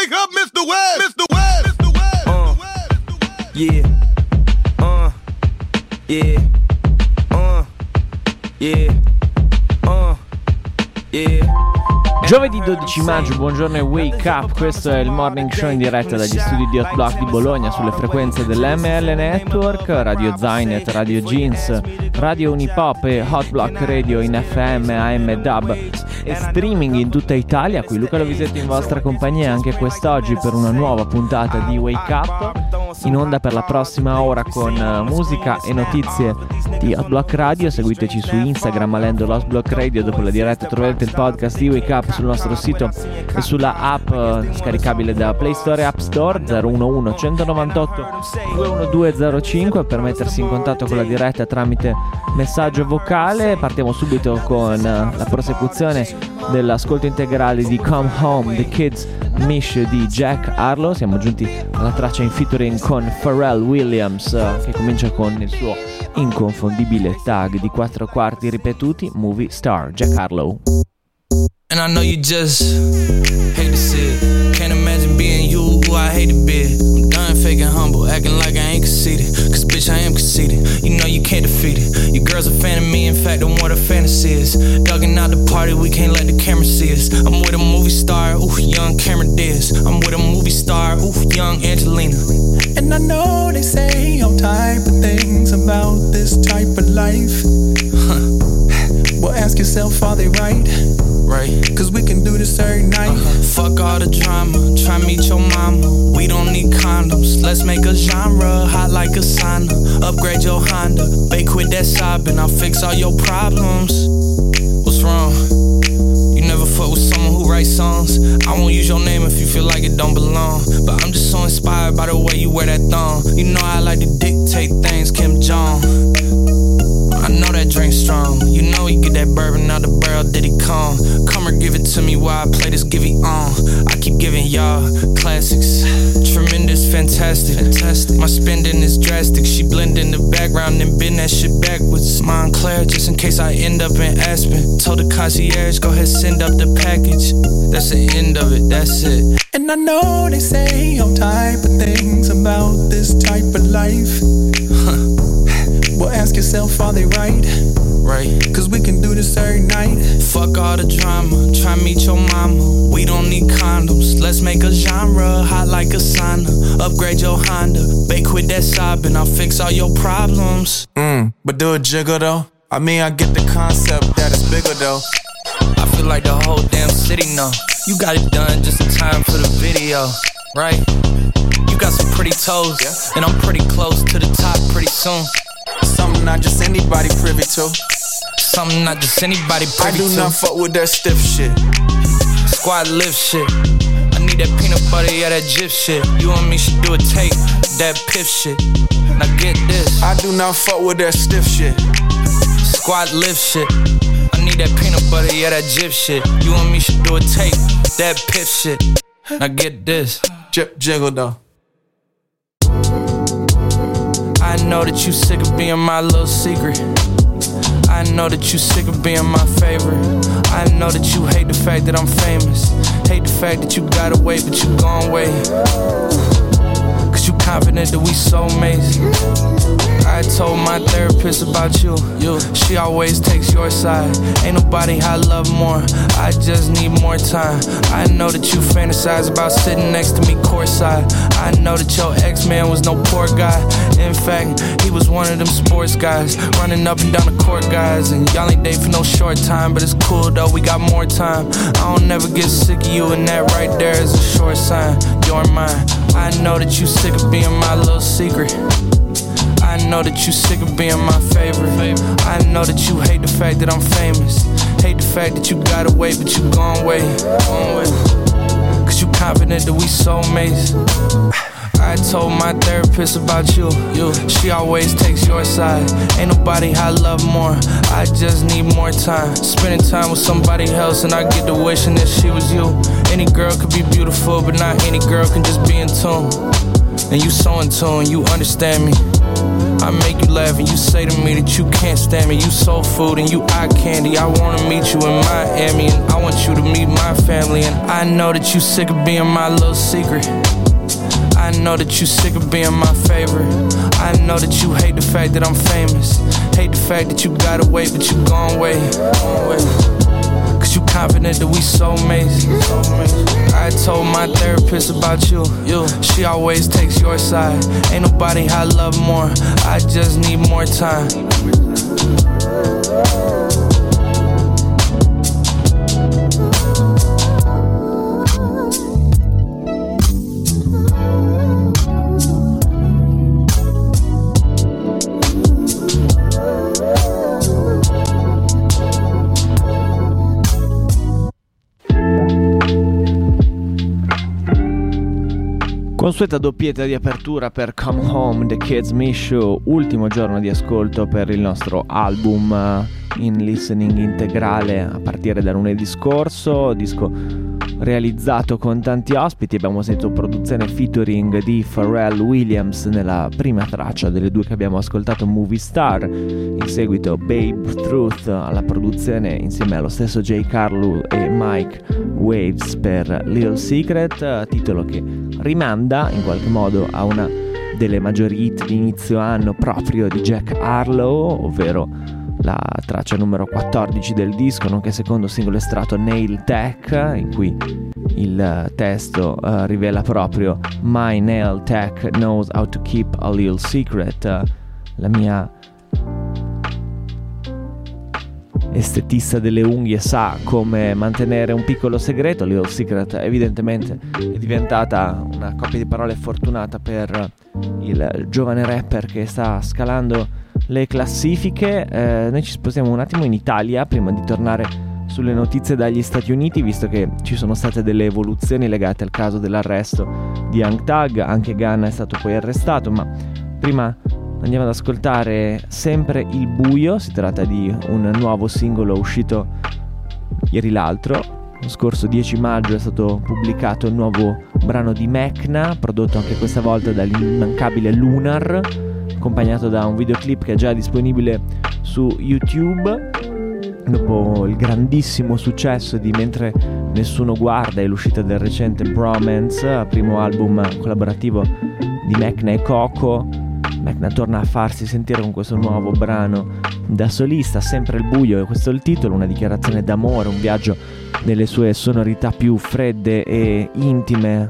Wake up, Mr. Webb. Mr. Webb. Mr. Webb. Yeah. Yeah. Yeah. Yeah. Giovedì 12 maggio, buongiorno e wake up, questo è il morning show in diretta dagli studi di Hot Block di Bologna sulle frequenze dell'ML Network, Radio Zainet, Radio Jeans, Radio Unipop e Hot Block Radio in FM, AM Dub e streaming in tutta Italia. Qui Luca Lovisetti in vostra compagnia anche quest'oggi per una nuova puntata di Wake Up, in onda per la prossima ora con musica e notizie di Hot Block Radio. Seguiteci su Instagram alendo Lost Block Radio. Dopo la diretta troverete il podcast di Wake Up sul nostro sito e sulla app scaricabile da Play Store e App Store. 011 198 21205 per mettersi in contatto con la diretta tramite messaggio vocale. Partiamo subito con la prosecuzione dell'ascolto integrale di Come Home, The Kids Mish di Jack Harlow. Siamo giunti alla traccia in featuring con Pharrell Williams, che comincia con il suo inconfondibile tag di 4 quarti ripetuti, Movie Star, Jack Harlow. And I know you just hate to see it. Can't imagine being you who I hate to be. I'm done faking humble, acting like I ain't conceited. Cause bitch, I am conceited. You know you can't defeat it. Your girl's a fan of me, in fact, I'm what a fantasy is. Dugging out the party, we can't let the camera see us. I'm with a movie star, ooh, young Cameron Diaz. I'm with a movie star, ooh, young Angelina. And I know they say all type of things about this type of life. Well, ask yourself, are they right? Right. Cause we can do this every night. Fuck all the drama, try meet your mama. We don't need condoms, let's make a genre. Hot like a sauna, upgrade your Honda. Babe, quit that sobbing, I'll fix all your problems. What's wrong? You never fuck with someone who writes songs. I won't use your name if you feel like it don't belong. But I'm just so inspired by the way you wear that thong. You know I like to dictate things, Kim Jong. I know that drink strong. You know he get that bourbon out the barrel, did he come? Come or give it to me while I play this Givey on. I keep giving y'all classics. Tremendous, fantastic. My spending is drastic. She blend in the background and bend that shit backwards. Montclair, just in case I end up in Aspen. Told the concierge, go ahead, send up the package. That's the end of it, that's it. And I know they say all type of things about this type of life. Well, ask yourself, are they right? Right. Cause we can do this every night. Fuck all the drama, try meet your mama. We don't need condoms, let's make a genre. Hot like a sauna, upgrade your Honda. Babe, quit that sobbing, I'll fix all your problems. But do a jiggle though. I mean, I get the concept that it's bigger though. I feel like the whole damn city know. You got it done just in time for the video, right? You got some pretty toes, and I'm pretty close to the top pretty soon. Something not just anybody privy to. Something not just anybody privy to. I do not fuck with that stiff shit. Squad lift shit. I need that peanut butter, yeah, that Jif shit. You and me should do a tape, that piff shit. Now get this. I do not fuck with that stiff shit. Squad lift shit. I need that peanut butter, yeah, that Jif shit. You and me should do a tape, that piff shit. Now get this. Jiggle though. I know that you sick of being my little secret. I know that you sick of being my favorite. I know that you hate the fact that I'm famous. Hate the fact that you gotta wait, but you gon' wait. Cause you confident that we soulmates. I told my therapist about you. She always takes your side. Ain't nobody I love more. I just need more time. I know that you fantasize about sitting next to me courtside. I know that your ex-man was no poor guy. In fact, he was one of them sports guys, running up and down the court guys. And y'all ain't date for no short time, but it's cool though, we got more time. I don't never get sick of you, and that right there is a short sign. You're mine. I know that you sick of being my little secret. I know that you sick of being my favorite. I know that you hate the fact that I'm famous. Hate the fact that you gotta wait, but you gon' wait. Cause you confident that we soulmates. I told my therapist about you. She always takes your side. Ain't nobody I love more. I just need more time. Spending time with somebody else, and I get to wishing that she was you. Any girl could be beautiful, but not any girl can just be in tune. And you so in tune, you understand me. I make you laugh and you say to me that you can't stand me. You soul food and you eye candy. I wanna meet you in Miami, and I want you to meet my family. And I know that you sick of being my little secret. I know that you sick of being my favorite. I know that you hate the fact that I'm famous. Hate the fact that you gotta wait, but you gon' wait. Cause you confident that we soulmates. I told my therapist about you. She always takes your side. Ain't nobody I love more. I just need more time. Consueta doppietta di apertura per Come Home, The Kids Me Show, ultimo giorno di ascolto per il nostro album in listening integrale a partire da lunedì scorso, disco realizzato con tanti ospiti. Abbiamo sentito produzione featuring di Pharrell Williams nella prima traccia delle due che abbiamo ascoltato, Movie Star, in seguito Babe Truth alla produzione insieme allo stesso J. Carlo e Mike Waves per Little Secret, titolo che rimanda in qualche modo a una delle maggiori hit di inizio anno proprio di Jack Harlow, ovvero la traccia numero 14 del disco, nonché secondo singolo estratto Nail Tech, in cui il testo rivela proprio My nail tech knows how to keep a little secret. La mia estetista delle unghie sa come mantenere un piccolo segreto. Little Secret evidentemente è diventata una coppia di parole fortunata per il giovane rapper che sta scalando le classifiche. Noi ci spostiamo un attimo in Italia prima di tornare sulle notizie dagli Stati Uniti, visto che ci sono state delle evoluzioni legate al caso dell'arresto di Young Thug. Anche Gunna è stato poi arrestato, ma prima andiamo ad ascoltare sempre Il Buio. Si tratta di un nuovo singolo uscito ieri l'altro. Lo scorso 10 maggio è stato pubblicato il nuovo brano di Mecna, prodotto anche questa volta dall'immancabile Lunar, accompagnato da un videoclip che è già disponibile su YouTube. Dopo il grandissimo successo di Mentre Nessuno Guarda e l'uscita del recente Bromance, primo album collaborativo di Mecna e Coco, Mecna torna a farsi sentire con questo nuovo brano da solista, sempre Il Buio, e questo è il titolo, una dichiarazione d'amore, un viaggio nelle sue sonorità più fredde e intime.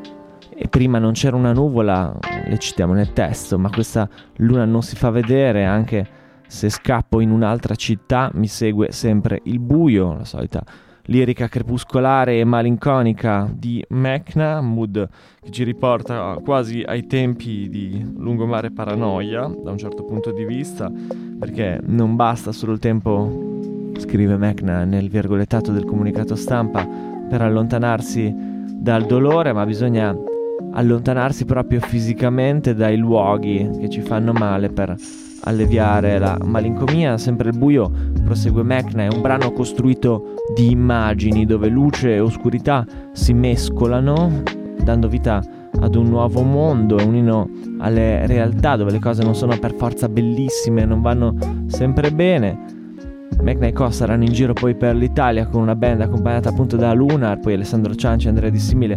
E prima non c'era una nuvola, le citiamo nel testo, ma questa luna non si fa vedere, anche se scappo in un'altra città mi segue sempre il buio. La solita lirica crepuscolare e malinconica di Mecna, mood che ci riporta quasi ai tempi di Lungomare Paranoia da un certo punto di vista, perché non basta solo il tempo, scrive Mecna nel virgolettato del comunicato stampa, per allontanarsi dal dolore, ma bisogna allontanarsi proprio fisicamente dai luoghi che ci fanno male per alleviare la malinconia. Sempre Il Buio, prosegue Mecna, è un brano costruito di immagini dove luce e oscurità si mescolano, dando vita ad un nuovo mondo. È un inno alle realtà dove le cose non sono per forza bellissime, non vanno sempre bene. Mecna e Co saranno in giro poi per l'Italia con una band accompagnata appunto da Lunar, poi Alessandro Cianci, Andrea Di Simile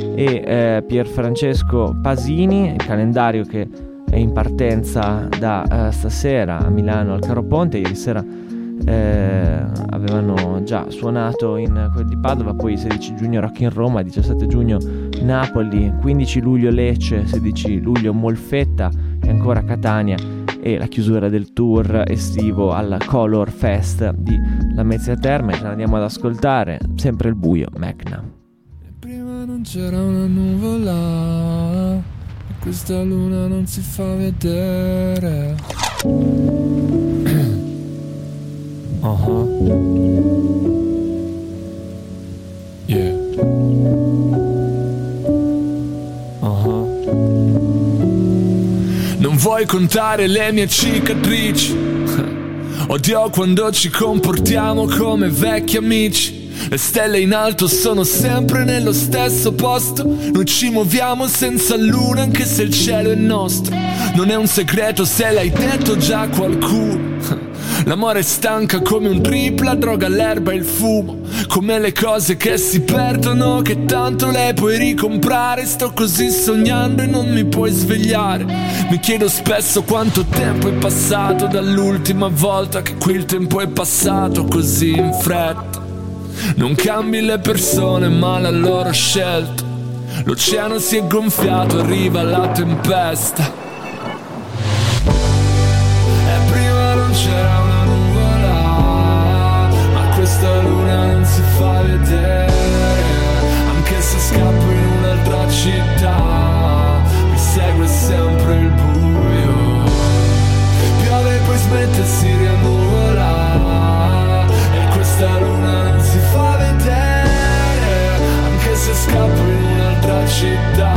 e Pierfrancesco Pasini. Il calendario che è in partenza da stasera a Milano al Caroponte. Ieri sera avevano già suonato in quel di Padova, poi il 16 giugno Rock in Roma, 17 giugno Napoli, 15 luglio Lecce, 16 luglio Molfetta e ancora Catania, e la chiusura del tour estivo al Color Fest di Lamezia Terme. Ce l'andiamo ad ascoltare, sempre Il Buio, Mecna. Prima non c'era una nuvola e questa luna non si fa vedere. Yeah. Non vuoi contare le mie cicatrici? Odio quando ci comportiamo come vecchi amici. Le stelle in alto sono sempre nello stesso posto. Noi ci muoviamo senza luna anche se il cielo è nostro. Non è un segreto se l'hai detto già a qualcuno. L'amore è stanca come un trip, la droga, l'erba e il fumo. Come le cose che si perdono, che tanto le puoi ricomprare. Sto così sognando e non mi puoi svegliare. Mi chiedo spesso quanto tempo è passato dall'ultima volta che qui il tempo è passato così in fretta. Non cambi le persone ma la loro scelta. L'oceano si è gonfiato, arriva la tempesta. E prima non c'era una nuvola, ma questa luna non si fa vedere. Anche se scappo in un'altra città, mi segue sempre il buio. Piove poi smette e si riannuvola, e questa luna non si fa vedere. Anche se scappo in un'altra città,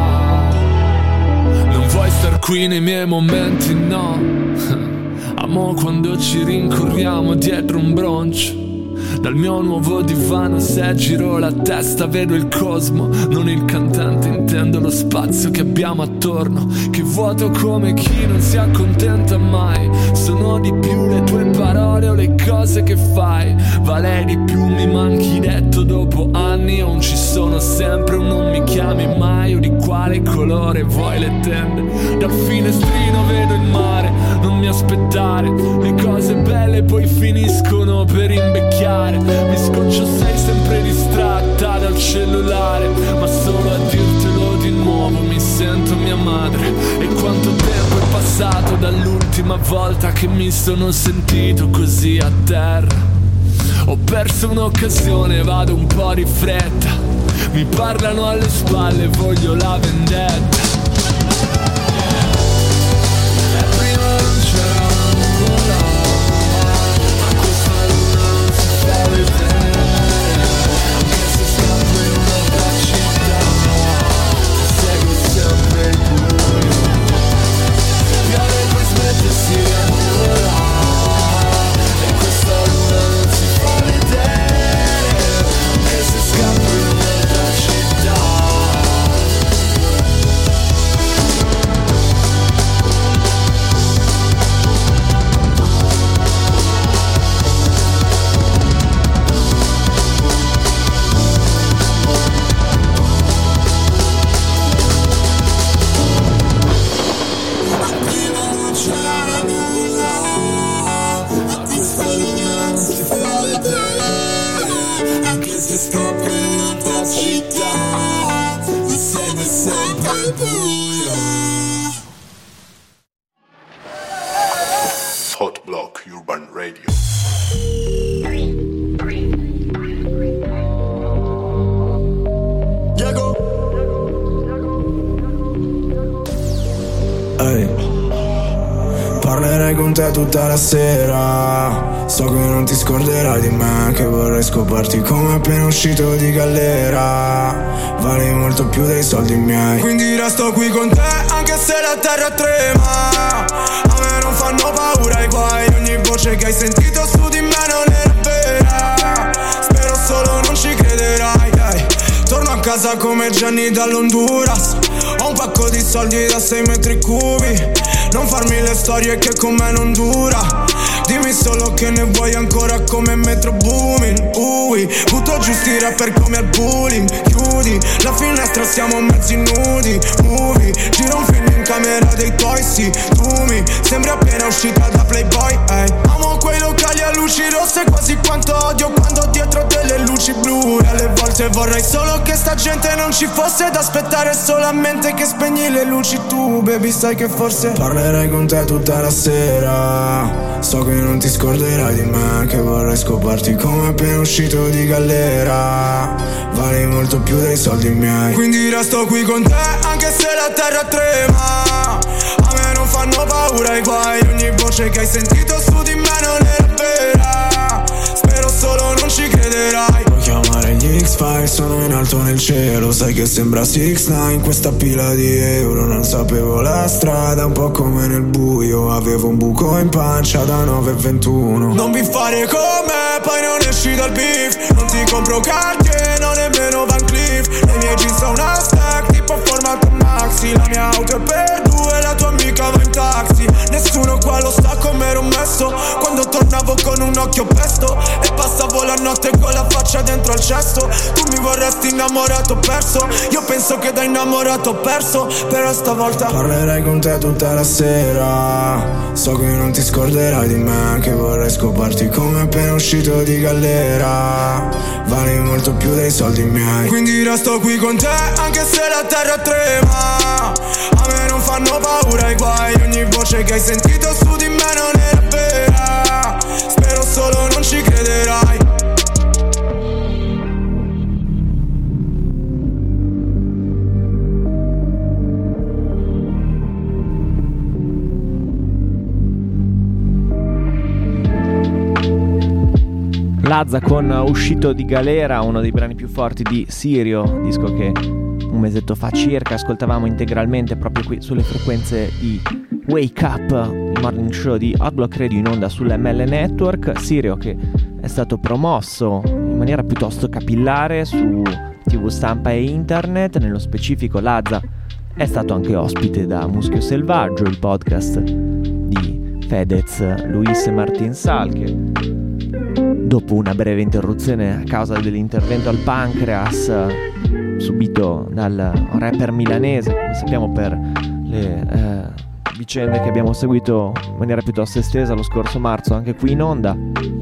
non vuoi star qui nei miei momenti, no. Amo quando ci rincorriamo dietro un broncio. Dal mio nuovo divano se giro la testa vedo il cosmo. Non il cantante, intendo lo spazio che abbiamo attorno, che vuoto come chi non si accontenta mai. Sono di più le tue parole o le cose che fai. Vale di più, mi manchi detto dopo anni. O non ci sono sempre o non mi chiami mai. O di quale colore vuoi le tende. Dal finestrino vedo il mare, non mi aspettare. Le cose belle poi finiscono per invecchiare. Mi scoccio, sei sempre distratta dal cellulare, ma solo a dirtelo di nuovo mi sento mia madre. E quanto tempo è passato dall'ultima volta che mi sono sentito così a terra. Ho perso un'occasione, vado un po' di fretta. Mi parlano alle spalle, voglio la vendetta. E prima non c'era una nuvola, ma questa luna non si fa vedere. Anche se scappo in un'altra città, mi segue sempre il buio. Piove poi smette e si riannuvola, e questa luna non si fa vedere. Anche se scappo in un'altra città. Hot Block Urban Radio. Ehi, parlerei con te tutta la sera. So che non ti scorderai di me, che vorrei scoparti come appena uscito di galera. Vali molto più dei soldi miei, quindi resto qui con te anche se la terra trema. A me non fanno paura i guai, ogni voce che hai sentito su di me non era vera. Spero solo non ci crederai, dai. Torno a casa come Gianni dall'Honduras. Ho un pacco di soldi da 6 metri cubi. Non farmi le storie che con me non dura. Dimmi solo che ne vuoi ancora come Metro Boomin. Ui, butto giù sti rapper come al bullying. Chiudi la finestra, siamo mezzi nudi. Movie, giro un film in camera dei tuoi, sì. Tu mi sembri appena uscita da Playboy, ehi. Amo quei locali a luci rosse quasi quanto odio quando dietro delle luci blu. E alle volte vorrei solo che sta gente non ci fosse, ed aspettare solamente che spegni le luci tu. Baby, sai che forse parlerei con te tutta la sera. So che non ti scorderai di me, che vorrei scoparti come appena uscito di galera. Vali molto più dei soldi miei, quindi resto qui con te anche se la terra trema. A me non fanno paura i guai, ogni voce che hai sentito su di me non era vera. Spero spero solo non ci crederai. Puoi chiamare gli X-Files, sono in alto nel cielo. Sai che sembra 6ix9ine questa pila di euro. Non sapevo la strada, un po' come nel buio. Avevo un buco in pancia da 9:21. Non vi fare con me, poi non esci dal beef. Non ti compro Cartier, non nemmeno Van Cleef. Le mie jeans sono una stack, tipo formato maxi. La mia auto è per due, la tua amica va in taxi. Nessuno qua lo sta come ero messo quando tornavo con un occhio pesto e passavo la notte con la faccia dentro al cesto. Tu mi vorresti innamorato perso, io penso che da innamorato ho perso. Però stavolta parlerai con te tutta la sera. So che non ti scorderai di me, che vorrei scoparti come appena uscito di galera. Vali molto più dei soldi miei, quindi resto qui con te anche se la terra trema. A me non fanno paura i guai, ogni voce che hai sentito su di me non era vera. Spero solo non ci crederai. Lazza con Uscito di galera, uno dei brani più forti di Sirio, disco che un mesetto fa circa ascoltavamo integralmente proprio qui sulle frequenze di Wake Up, il morning show di Hot Block Radio in onda sull'ML Network. Sirio che è stato promosso in maniera piuttosto capillare su TV Stampa e internet. Nello specifico Lazza è stato anche ospite da Muschio Selvaggio, il podcast di Fedez, Luis e Martin Sal, che dopo una breve interruzione a causa dell'intervento al pancreas subito dal rapper milanese, come sappiamo per le vicende che abbiamo seguito in maniera piuttosto estesa lo scorso marzo anche qui in onda,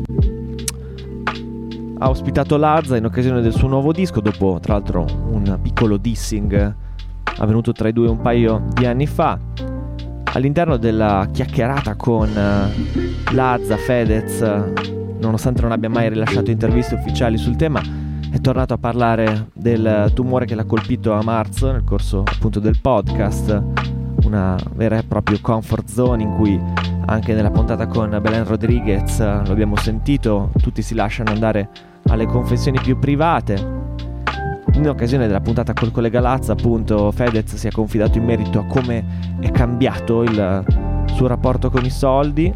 ha ospitato Lazza in occasione del suo nuovo disco, dopo tra l'altro un piccolo dissing avvenuto tra i due un paio di anni fa. All'interno della chiacchierata con Lazza, Fedez, nonostante non abbia mai rilasciato interviste ufficiali sul tema, è tornato a parlare del tumore che l'ha colpito a marzo nel corso appunto del podcast, una vera e propria comfort zone in cui anche nella puntata con Belen Rodriguez lo abbiamo sentito, tutti si lasciano andare alle confessioni più private. In occasione della puntata col collega Lazza, appunto, Fedez si è confidato in merito a come è cambiato il suo rapporto con i soldi.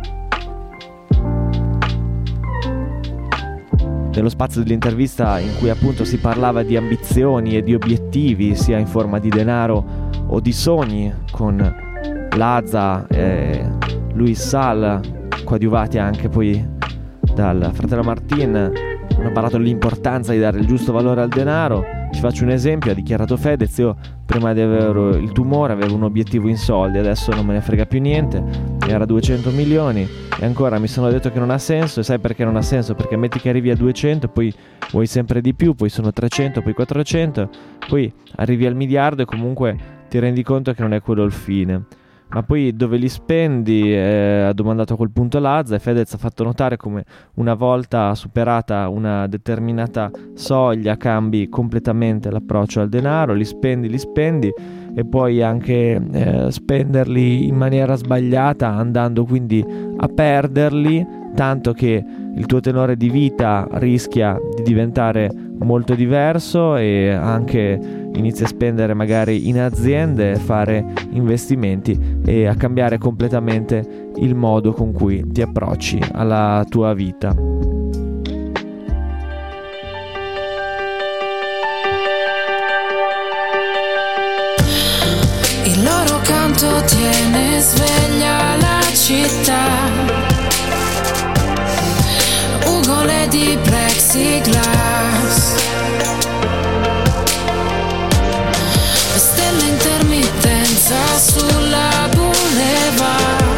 Nello spazio dell'intervista in cui appunto si parlava di ambizioni e di obiettivi, sia in forma di denaro o di sogni, con Lazza e Luis Sal, coadiuvati anche poi dal fratello Martin, hanno parlato dell'importanza di dare il giusto valore al denaro. Ci faccio un esempio, ha dichiarato Fedez: io prima di avere il tumore avevo un obiettivo in soldi, adesso non me ne frega più niente, era 200 milioni e ancora mi sono detto che non ha senso. E sai perché non ha senso? Perché metti che arrivi a 200, poi vuoi sempre di più, poi sono 300, poi 400, poi arrivi al miliardo e comunque ti rendi conto che non è quello il fine. Ma poi dove li spendi? Ha domandato a quel punto Lazza, e Fedez ha fatto notare come una volta superata una determinata soglia cambi completamente l'approccio al denaro, li spendi e poi anche spenderli in maniera sbagliata, andando quindi a perderli, tanto che il tuo tenore di vita rischia di diventare molto diverso e anche inizi a spendere magari in aziende, fare investimenti e a cambiare completamente il modo con cui ti approcci alla tua vita. Il loro canto tiene sveglia la città, ugole di plexiglass, stelle intermittenza sulla boulevard,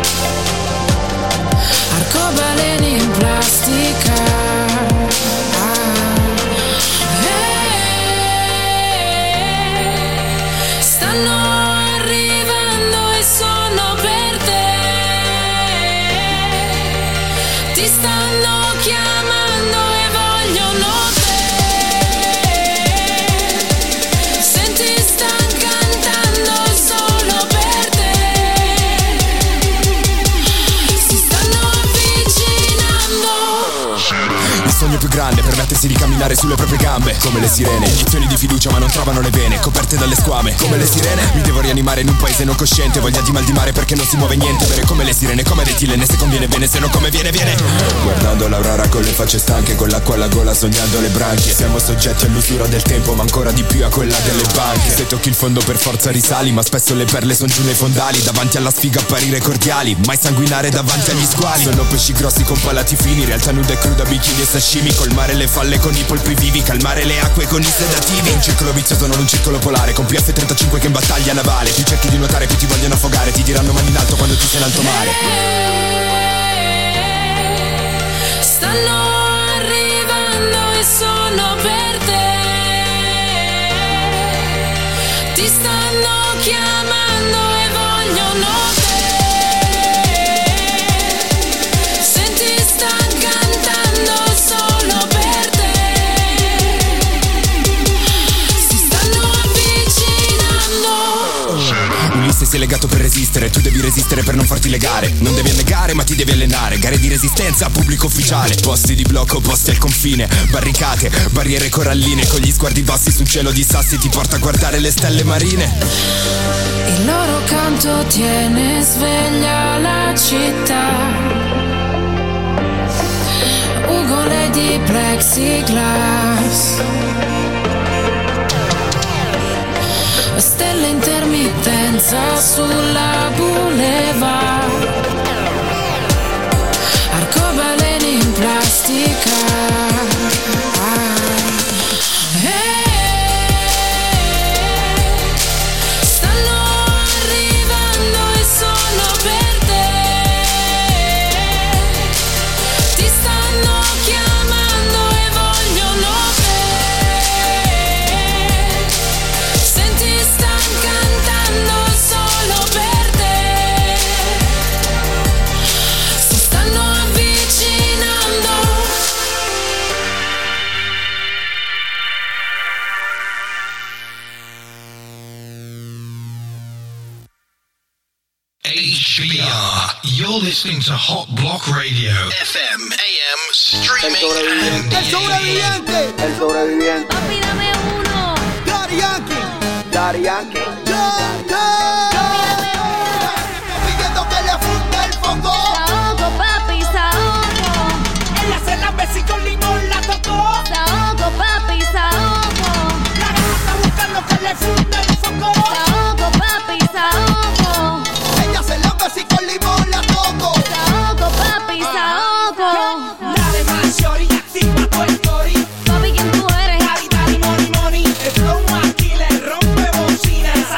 arcobaleni in plastica. Stanno arrivando e sono per te, ti stanno chiamando e vogliono sforzartesi di camminare sulle proprie gambe. Come le sirene, iniezioni di fiducia ma non trovano le vene, coperte dalle squame. Come le sirene, mi devo rianimare in un paese non cosciente, voglia di mal di mare perché non si muove niente. Bere come le sirene, come retilene, se conviene bene, se non come viene. Guardando l'aurora con le facce stanche, con l'acqua alla gola sognando le branchie. Siamo soggetti all'usura del tempo ma ancora di più a quella delle banche. Se tocchi il fondo per forza risali, ma spesso le perle son giù nei fondali. Davanti alla sfiga apparire cordiali, mai sanguinare davanti agli squali. Sono pesci grossi con palati fini, realtà nuda e cruda, bikini e sashimi. Colmare le falle con i polpi vivi, calmare le acque con i sedativi. Un circolo vizioso non un circolo polare, con PF-35 che in battaglia navale. Più cerchi di nuotare più ti vogliono affogare, ti diranno mani in alto quando ti sei in alto mare. Stanno arrivando e sono per te. Ti stanno chiamando e vogliono te. Senti, stanno cantando solo per te. Si stanno avvicinando. Ulisse si è legato per resistere, tu devi resistere per non farti legare. Non devi annegare ma ti devi allenare, gare di resistenza a pubblico ufficiale. Posti di blocco, posti al confine, barricate, barriere coralline. Con gli sguardi bassi su un cielo di sassi ti porta a guardare le stelle marine. Il loro canto tiene sveglia la città. Ugole di plexiglass, stelle intermittenza sulla boulevard, arcobaleni in plastica. Stanno arrivando e sono per te. Ti stanno chiamando e vogliono te. Senti, stanno cantando solo per te. Si stanno avvicinando. HBR, you're listening to Hot Block Radio, FM, AM, streaming and El sobreviviente. El sobreviviente. Papi, dame uno. Daddy Yankee. Daddy Yankee. Pidiendo que le funda el foco. Saoco, papi, saoco. Ella se la besí con limón, la tocó. Saoco, papi, saoco. La gata está buscando que le funda el foco. Saoco, papi, saoco. Ella se la besí con limón, la tocó. Saoco, papi, saoco. Dale más, shorty, activa tu story. Papi, ¿quién tú eres? Daddy, daddy, money, money. El flow aquí le rompe bocinas.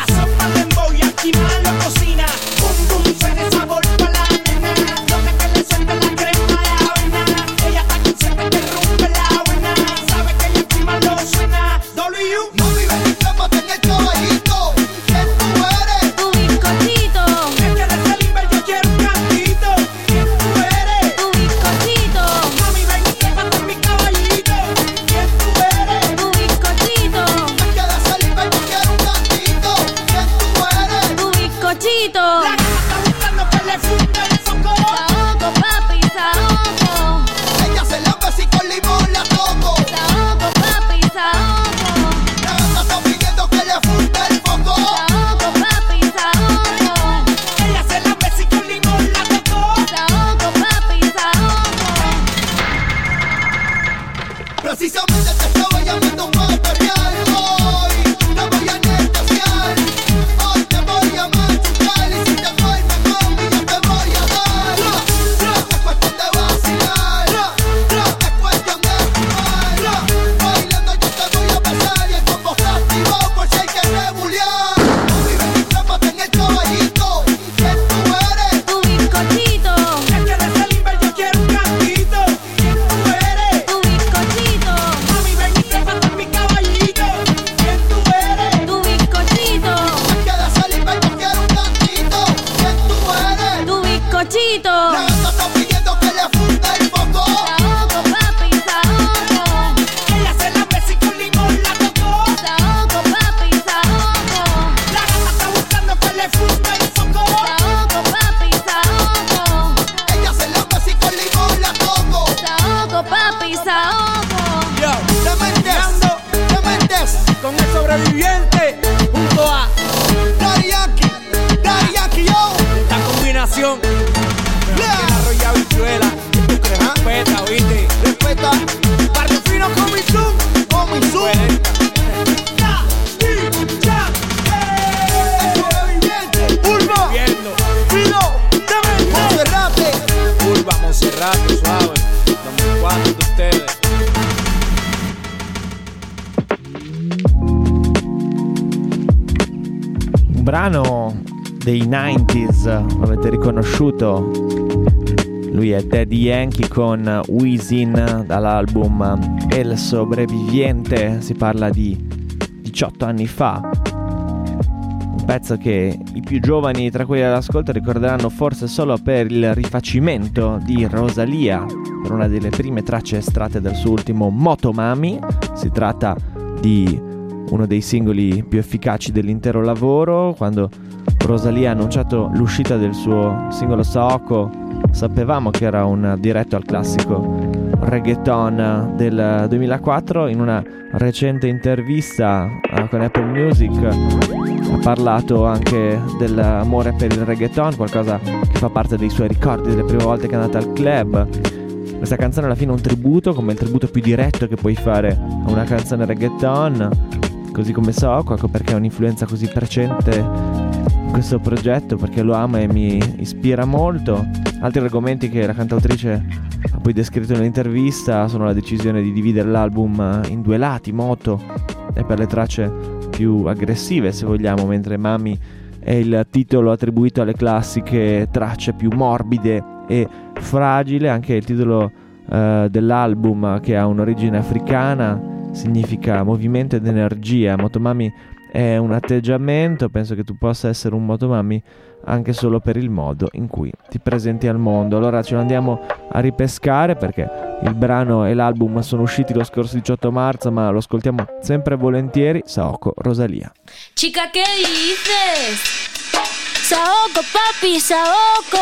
brano dei 90s, l'avete riconosciuto? Lui è Daddy Yankee con Wisin dall'album El Sobreviviente. Si parla di 18 anni fa, un pezzo che i più giovani tra quelli all'ascolto ricorderanno forse solo per il rifacimento di Rosalia, per una delle prime tracce estratte dal suo ultimo Motomami. Si tratta di uno dei singoli più efficaci dell'intero lavoro. Quando Rosalia ha annunciato l'uscita del suo singolo Saoko, sapevamo che era un diretto al classico reggaeton del 2004. In una recente intervista con Apple Music ha parlato anche dell'amore per il reggaeton, qualcosa che fa parte dei suoi ricordi delle prime volte che è andata al club. Questa canzone alla fine è un tributo, come il tributo più diretto che puoi fare a una canzone reggaeton, così come Saoko. Ecco perché ha un'influenza così recente in questo progetto, perché lo ama e mi ispira molto. Altri argomenti che la cantautrice ha poi descritto nell'intervista sono la decisione di dividere l'album in due lati, Moto è per le tracce più aggressive, se vogliamo, mentre Mami è il titolo attribuito alle classiche tracce più morbide e fragile. Anche il titolo dell'album, che ha un'origine africana, significa movimento ed energia. Motomami è un atteggiamento. Penso che tu possa essere un motomami anche solo per il modo in cui ti presenti al mondo. Allora ce lo andiamo a ripescare, perché il brano e l'album sono usciti lo scorso 18 marzo, ma lo ascoltiamo sempre volentieri. Saoko, Rosalia. Chica, ¿qué dices? Saoko, papi, Saoko.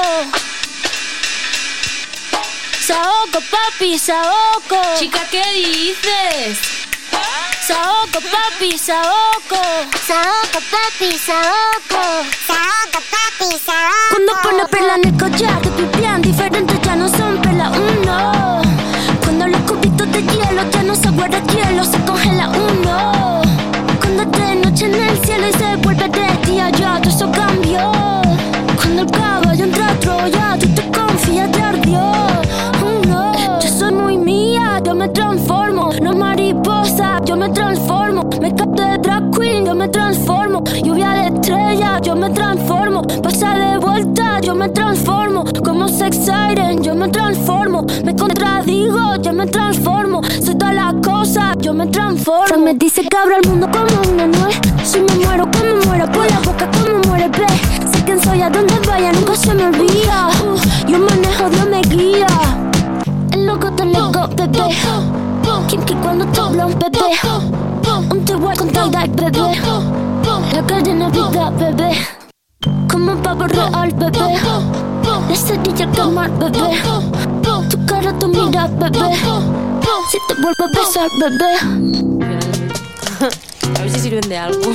Saoko, papi, Saoko. Chica, ¿qué dices? Saoko, papi, Saoko. Saoko, papi, Saoko. Saoko, papi, Saoko. Quando pone perla nel collar, più pian differenti già non son perla uno. Cuando los cubitos de hielo ya no se guarda hielo, se congela uno. Cuando es de noche en el cielo y se vuelve de día, ya todo eso cambió. Cuando el caballo entra a Troya, tú te confías de ardió. No, yo soy muy mía, yo me transformo. No mariposa, yo me transformo. Make-up de drag queen, yo me transformo. Lluvia de estrella, yo me transformo. Pasa de vuelta, yo me transformo. Como sex siren, yo me transformo. Me contradigo, yo me transformo. Soy todas las cosas, yo me transformo. Se me dice que abro el mundo como una nuez. Si me muero, como muero por la boca, como muere, ve. Sé quién soy, a donde vaya, nunca se me olvida. Yo manejo, Dios me guía. El loco te loco, bebé. Kim que cuando te habla un bebé. Un te voy con tie-dye, bebé. La cadena vida, bebé. Como un pavo real, bebé. La cerilla al quemar, bebé. Tu cara, tu mira, bebé. Si te vuelvo a besar, bebé. A ver si sirven de algo.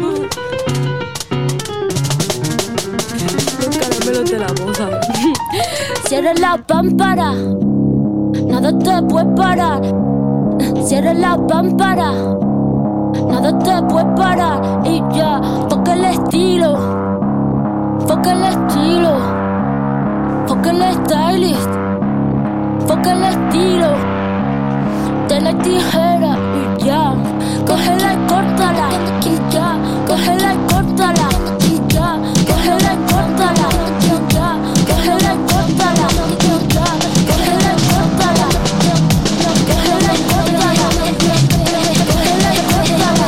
Los caramelos de la boca. Cierra la pámpara, nada te puede parar. Cierra la pámpara, nada te puede parar. Y ya, toca el estilo, foca el estilo, foca el stylist, foca el estilo. De la tijera y ya, cógela y córtala. Y ya, cógela y córtala. Y ya, cógela y córtala. Y ya, cógela y córtala. Y ya, cógela y córtala. Cógela y córtala. Cógela y córtala.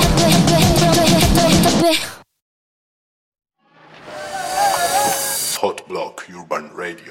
Hot Block Urban Radio.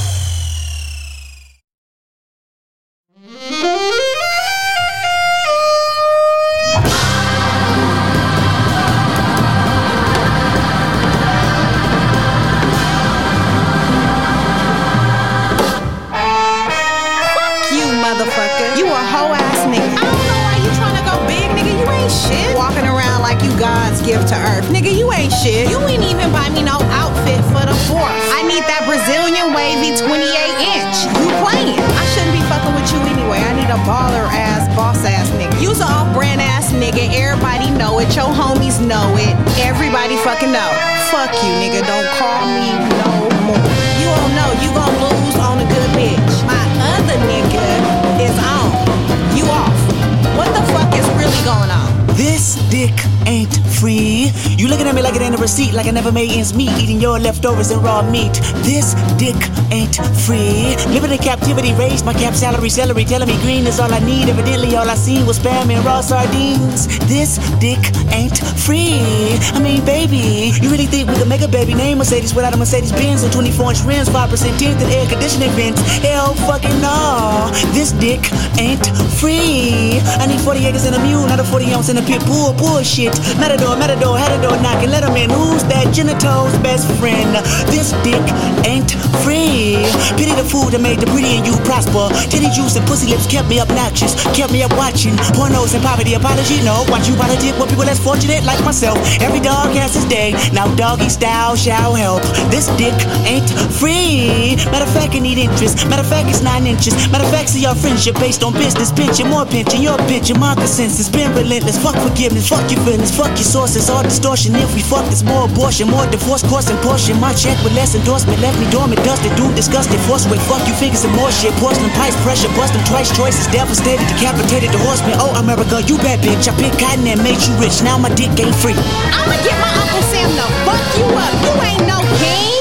You a hoe ass nigga. I don't know why you tryna go big, nigga. You ain't shit. Walking around like you God's gift to earth. Nigga, you ain't shit. You ain't even buy me no outfit for the 4th. I need that Brazilian wavy 28-inch. You playing. I shouldn't be fucking with you anyway. I need a baller ass, boss ass nigga. You's an off-brand ass nigga. Everybody know it. Your homies know it. Everybody fucking know. Fuck you, nigga. Don't call me no more. You don't know. You gon' lose on a good bitch. My other nigga is on. You off. What the fuck is really going on? This dick ain't free. You looking at me like it ain't a receipt, like I never made ends meet, eating your leftovers and raw meat. This dick ain't free. Living in captivity, raised my cap salary, celery, telling me green is all I need. Evidently all I seen was spam and raw sardines. This dick ain't free. I mean, baby, you really think we could make a baby name Mercedes without a Mercedes Benz and 24-inch rims, 5% tint and air conditioning vents? Hell fucking no. This dick ain't free. I need 40 acres and a mule, not a 40 ounce in a pit bull. Bullshit. Matador, had a door knocking, let him in. Who's that genito's best friend? This dick ain't free. Pity the food that made the pretty and you prosper. Titty juice and pussy lips kept me obnoxious, kept me up watching pornos and poverty. Apology, no. Watch you politic with people less fortunate like myself. Every dog has his day. Now doggy style shall help. This dick ain't free. Matter of fact, I need interest. Matter of fact, it's 9 inches. Matter of fact, see our friendship based on business. Pinching, more pinching, your pinching. My consensus been relentless. Fuck forgiveness, fuck your feelings, fuck your sources. All distortion. If we fuck, it's more abortion, more divorce, course and portion. My check with less endorsement left me dormant, dusted, dude, disgusted. Force weight, fuck you, figures and more shit. Porcelain pipes, pressure, busting twice. Choices devastated, decapitated the horseman. Oh, America, you bad bitch. I picked cotton and made you rich. Now my dick ain't free. I'ma get my Uncle Sam to fuck you up. You ain't no king.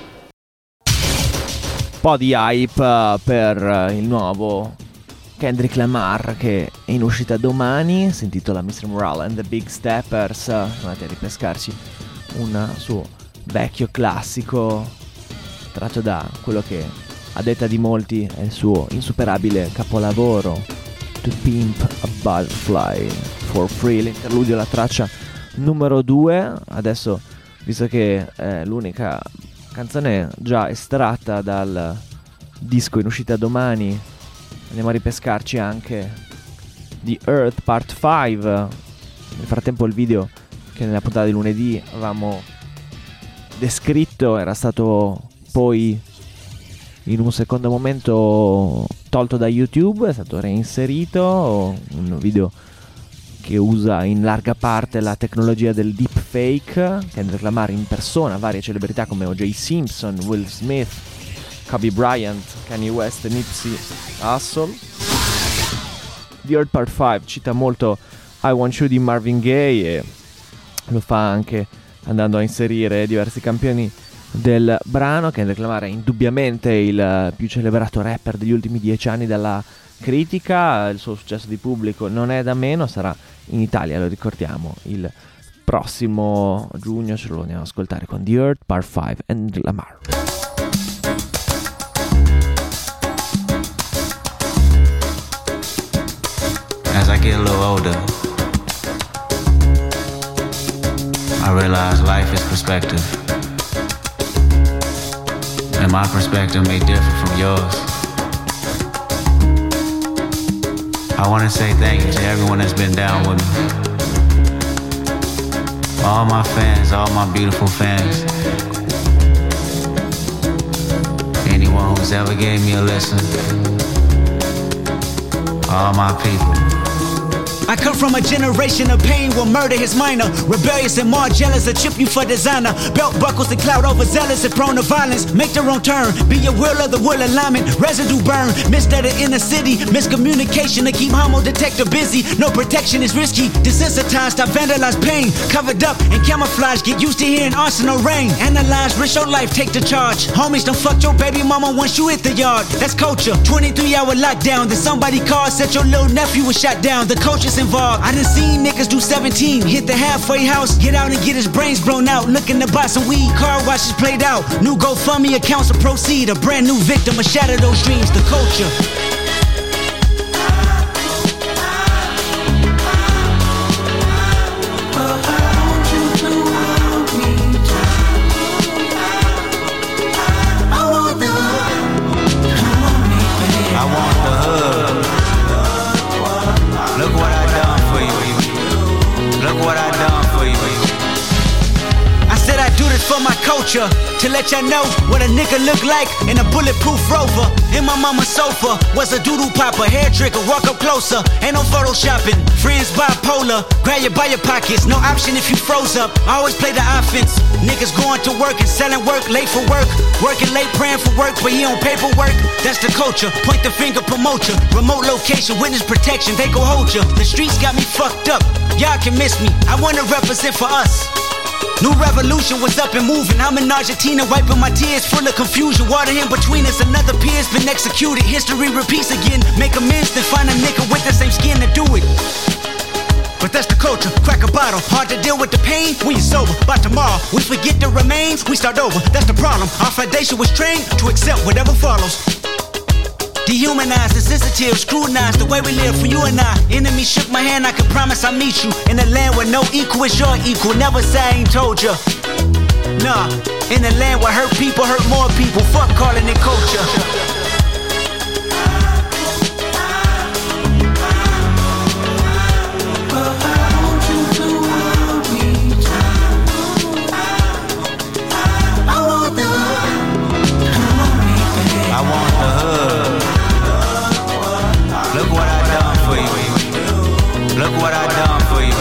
Un po' di hype per il nuovo Kendrick Lamar che è in uscita domani. Si intitola Mr. Morale and the Big Steppers. Andate a ripescarci un suo vecchio classico tratto da quello che a detta di molti è il suo insuperabile capolavoro To Pimp a Butterfly for Free, l'interludio, la traccia numero 2. Adesso, visto che è l'unica canzone già estratta dal disco in uscita domani, andiamo a ripescarci anche The Earth Part 5. Nel frattempo il video che nella puntata di lunedì avevamo descritto era stato poi in un secondo momento tolto da YouTube, è stato reinserito, un video che usa in larga parte la tecnologia del deepfake. Kendrick Lamar in persona varie celebrità come O.J. Simpson, Will Smith, Kobe Bryant, Kanye West e Nipsey Hussle. The Earth Part 5 cita molto I Want You di Marvin Gaye e lo fa anche andando a inserire diversi campioni del brano. Kendrick Lamar è indubbiamente il più celebrato rapper degli ultimi 10 anni dalla critica. Il suo successo di pubblico non è da meno, sarà in Italia, lo ricordiamo, il prossimo giugno. Ce lo andiamo ad ascoltare con The Earth Part 5 and Lamar. As I get a little older, I realize life is perspective, and my perspective may differ from yours. I want to say thank you to everyone that's been down with me. All my fans, all my beautiful fans. Anyone who's ever gave me a listen. All my people. I come from a generation of pain where murder is minor. Rebellious and more jealous, a chip you for designer. Belt buckles and cloud overzealous and prone to violence. Make their own turn, be a will of the will alignment. Residue burn, missed at the inner city. Miscommunication to keep homo detector busy. No protection is risky. Desensitized, I vandalize pain. Covered up and camouflage, get used to hearing arsenal rain. Analyze, risk your life, take the charge. Homies, don't fuck your baby mama once you hit the yard. That's culture, 23-hour lockdown. Then somebody called, said your little nephew was shot down. The culture's involved. I done seen niggas do 17, hit the halfway house, get out and get his brains blown out. Looking to buy some weed, car washes played out. New GoFundMe accounts to proceed. A brand new victim to shatter those dreams. The culture. For my culture, culture to let y'all know what a nigga look like in a bulletproof Rover. In my mama's sofa was a doodle popper, hair trigger, walk up closer. Ain't no photoshopping, friends bipolar. Grab you by your pockets, no option if you froze up. I always play the offense. Niggas going to work and selling work, late for work. Working late, praying for work, but he on paperwork. That's the culture, point the finger, promote ya. Remote location, witness protection, they gon' hold ya. The streets got me fucked up, y'all can miss me. I wanna represent for us. New revolution was up and moving. I'm in Argentina wiping my tears, full of confusion. Water in between us, another peer's been executed. History repeats again. Make amends, then find a nigga with the same skin to do it. But that's the culture, crack a bottle. Hard to deal with the pain when you're sober. By tomorrow, we forget the remains, we start over. That's the problem. Our foundation was trained to accept whatever follows. Dehumanized, insensitive, scrutinized the way we live for you and I. Enemy shook my hand, I can promise I'll meet you in a land where no equal is your equal. Never say I ain't told ya. Nah, in a land where hurt people hurt more people. Fuck calling it culture. Look what I done for you.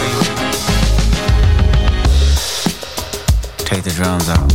Take the drums out.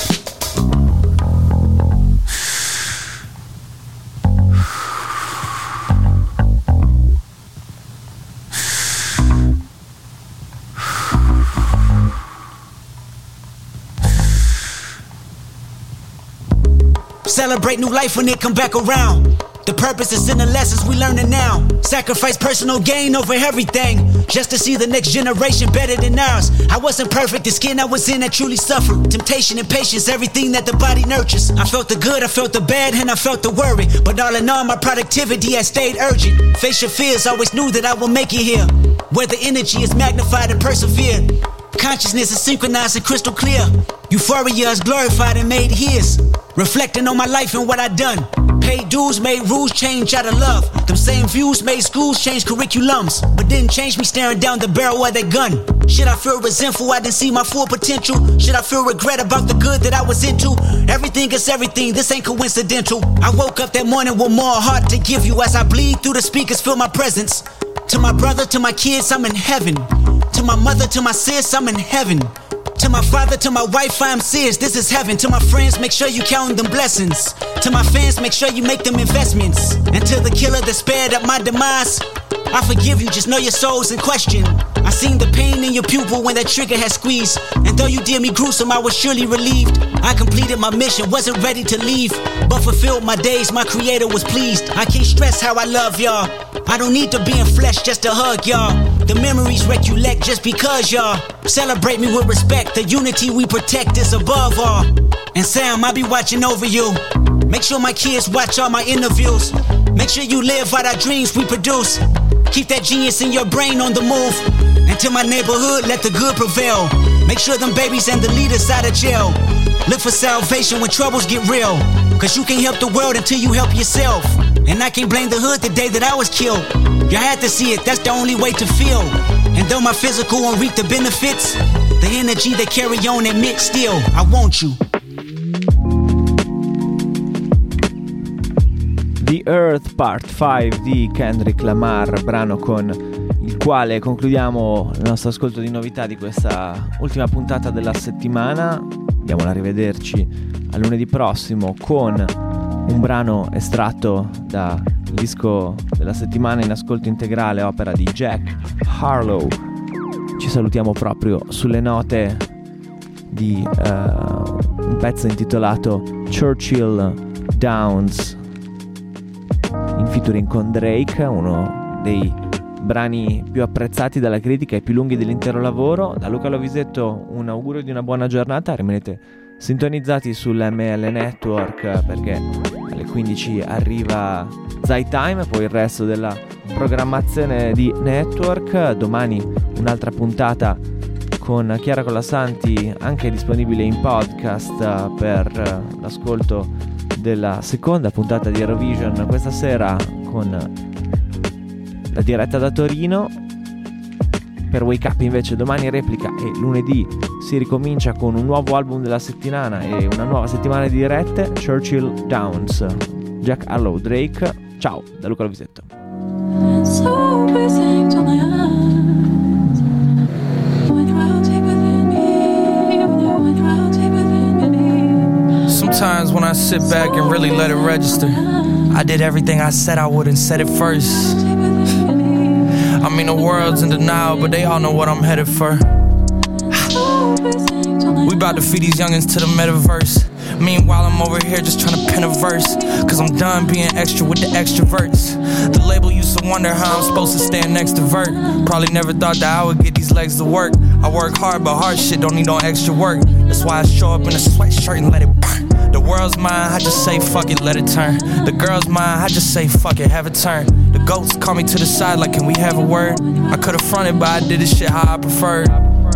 Celebrate new life when it come back around. The purpose is in the lessons we learning now. Sacrifice personal gain over everything, just to see the next generation better than ours. I wasn't perfect, the skin I was in I truly suffered. Temptation and patience, everything that the body nurtures. I felt the good, I felt the bad, and I felt the worry. But all in all, my productivity has stayed urgent. Face your fears, always knew that I will make it here, where the energy is magnified and persevered. Consciousness is synchronized and crystal clear. Euphoria is glorified and made his. Reflecting on my life and what I done. Paid dues, made rules change out of love. Them same views made schools change curriculums, but didn't change me staring down the barrel of that gun. Should I feel resentful I didn't see my full potential? Should I feel regret about the good that I was into? Everything is everything, this ain't coincidental. I woke up that morning with more heart to give you. As I bleed through the speakers, feel my presence. To my brother, to my kids, I'm in heaven. To my mother, to my sis, I'm in heaven. To my father, to my wife, I'm serious, this is heaven. To my friends, make sure you count them blessings. To my fans, make sure you make them investments. And to the killer that spared up my demise, I forgive you, just know your soul's in question. I seen the pain in your pupil when that trigger had squeezed. And though you did me gruesome, I was surely relieved. I completed my mission, wasn't ready to leave, but fulfilled my days, my creator was pleased. I can't stress how I love y'all. I don't need to be in flesh just to hug y'all. The memories recollect just because y'all celebrate me with respect. The unity we protect is above all. And Sam, I'll be watching over you. Make sure my kids watch all my interviews. Make sure you live out our dreams we produce. Keep that genius in your brain on the move. And to my neighborhood, let the good prevail. Make sure them babies and the leaders out of jail. Look for salvation when troubles get real. Cause you can't help the world until you help yourself. And I can't blame the hood the day that I was killed. You had to see it, that's the only way to feel. And though my physical won't reap the benefits, the energy they carry on admit still, I want you. The Earth Part 5 di Kendrick Lamar, brano con il quale concludiamo il nostro ascolto di novità di questa ultima puntata della settimana. Andiamo a rivederci a lunedì prossimo con un brano estratto dal disco della settimana in ascolto integrale, opera di Jack Harlow. Ci salutiamo proprio sulle note di un pezzo intitolato Churchill Downs in featuring con Drake, uno dei brani più apprezzati dalla critica e più lunghi dell'intero lavoro. Da Luca Lovisetto un augurio di una buona giornata, rimanete sintonizzati sull'ML Network perché alle 15 arriva Zai Time e poi il resto della programmazione di Network. Domani un'altra puntata con Chiara Colasanti, anche disponibile in podcast per l'ascolto della seconda puntata di Eurovision questa sera con la diretta da Torino. Per Wake Up invece domani replica e lunedì si ricomincia con un nuovo album della settimana e una nuova settimana di dirette. Churchill Downs, Jack Harlow, Drake. Ciao da Luca Lovisetto. Sometimes when I sit back and really let it register, I did everything I said I would and said it first. I mean the world's in denial, but they all know what I'm headed for. We about to feed these youngins to the metaverse. Meanwhile I'm over here just trying to pen a verse, cause I'm done being extra with the extroverts. The label used to wonder how I'm supposed to stand next to Vert. Probably never thought that I would get these legs to work. I work hard, but hard shit don't need no extra work. That's why I show up in a sweatshirt and let it burn. The world's mine, I just say fuck it, let it turn. The girl's mine, I just say fuck it, have it turn. The goats call me to the side like, can we have a word? I could've fronted, but I did this shit how I preferred.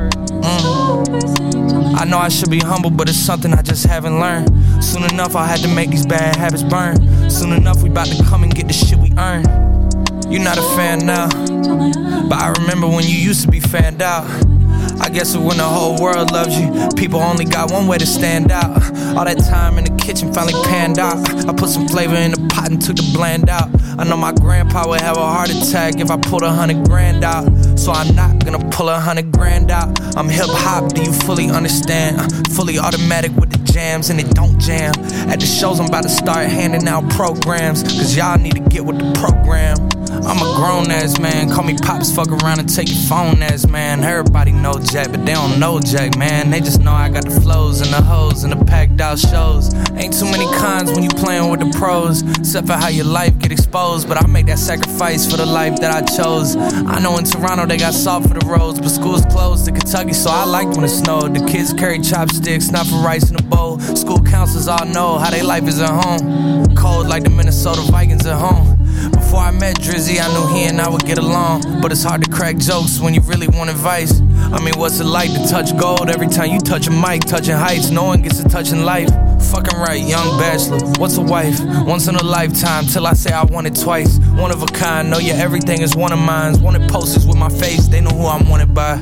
I know I should be humble, but it's something I just haven't learned. Soon enough I'll have to make these bad habits burn. Soon enough we about to come and get the shit we earn. You're not a fan now, but I remember when you used to be fanned out. I guess when the whole world loves you, people only got one way to stand out. All that time in the kitchen finally panned out. I put some flavor in the pot and took the bland out. I know my grandpa would have a heart attack if I pulled 100 grand out. So I'm not gonna pull 100 grand out. I'm hip hop, do you fully understand? Fully automatic with the jams and it don't jam. At the shows I'm about to start handing out programs, cause y'all need to get with the program. I'm a grown ass man, call me Pops, fuck around and take your phone ass man. Everybody know Jack, but they don't know Jack, man. They just know I got the flows and the hoes and the packed out shows. Ain't too many cons when you playing with the pros, except for how your life get exposed. But I make that sacrifice for the life that I chose. I know in Toronto they got salt for the roads, but school's closed in Kentucky, so I liked when it snowed. The kids carry chopsticks, not for rice in a bowl. School counselors all know how they life is at home. Cold like the Minnesota Vikings at home. Before I met Drizzy, I knew he and I would get along. But it's hard to crack jokes when you really want advice. I mean, what's it like to touch gold every time you touch a mic? Touching heights, no one gets a touch in life. Fucking right, young bachelor, what's a wife? Once in a lifetime, till I say I want it twice. One of a kind, know your everything is one of mine. Wanted posters with my face, they know who I'm wanted by.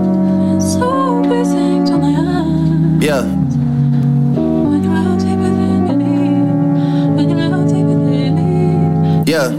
Yeah. Yeah.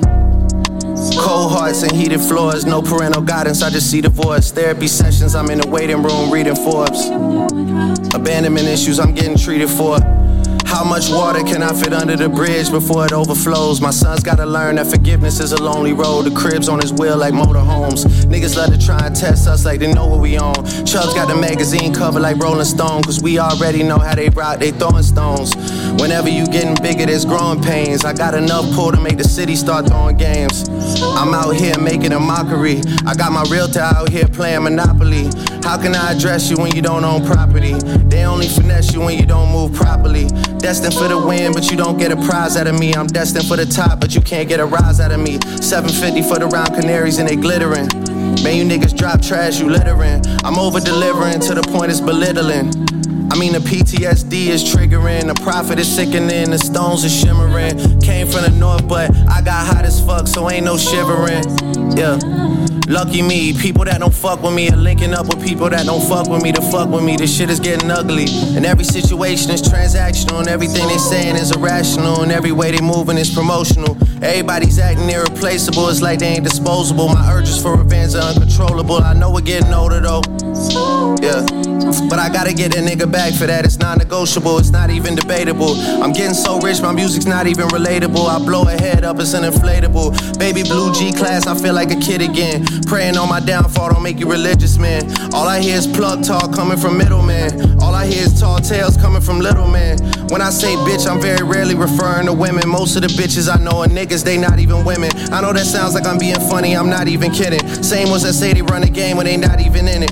Cold hearts and heated floors, no parental guidance, I just see divorce. Therapy sessions, I'm in the waiting room reading Forbes. Abandonment issues, I'm getting treated for. How much water can I fit under the bridge before it overflows? My son's gotta learn that forgiveness is a lonely road. The crib's on his wheel like motorhomes. Niggas love to try and test us like they know what we on. Chubbs got the magazine cover like Rolling Stone, cause we already know how they rock, they throwing stones. Whenever you getting bigger, there's growing pains. I got enough pull to make the city start throwing games. I'm out here making a mockery. I got my realtor out here playing Monopoly. How can I address you when you don't own property? They only finesse you when you don't move properly. Destined for the win, but you don't get a prize out of me. I'm destined for the top, but you can't get a rise out of me. 750 for the round canaries and they glittering. Man, you niggas drop trash, you littering. I'm over delivering to the point it's belittling. I mean the PTSD is triggering, the profit is sickening, the stones are shimmering. Came from the north, but I got hot as fuck, so ain't no shivering. Yeah, lucky me, people that don't fuck with me are linking up with people that don't fuck with me to fuck with me. This shit is getting ugly, and every situation is transactional, and everything they saying is irrational, and every way they moving is promotional. Everybody's acting irreplaceable, it's like they ain't disposable. My urges for revenge are uncontrollable. I know we're getting older though, yeah, but I gotta get a nigga back for that. It's non-negotiable, it's not even debatable. I'm getting so rich, my music's not even relatable. I blow a head up, it's an inflatable. Baby blue G-class, I feel like a kid again. Praying on my downfall, don't make you religious, man. All I hear is plug talk coming from middlemen. All I hear is tall tales coming from little men. When I say bitch, I'm very rarely referring to women. Most of the bitches I know are niggas, they not even women. I know that sounds like I'm being funny, I'm not even kidding. Same ones that say they run a game when they not even in it.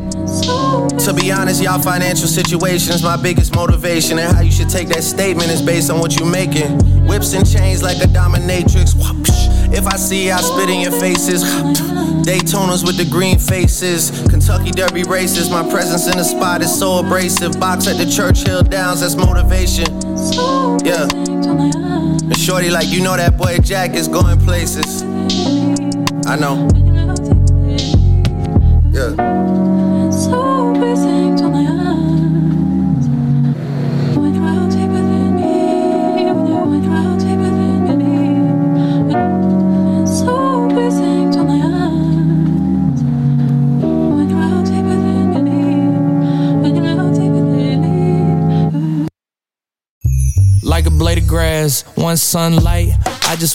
To be honest, y'all financial situation is my biggest motivation. And how you should take that statement is based on what you making. Whips and chains like a dominatrix. If I see I spit in your faces. Daytonas with the green faces. Kentucky Derby races. My presence in the spot is so abrasive. Box at the Churchill Downs, that's motivation. Yeah. And shorty like, you know that boy Jack is going places. I know. Yeah. one sunlight.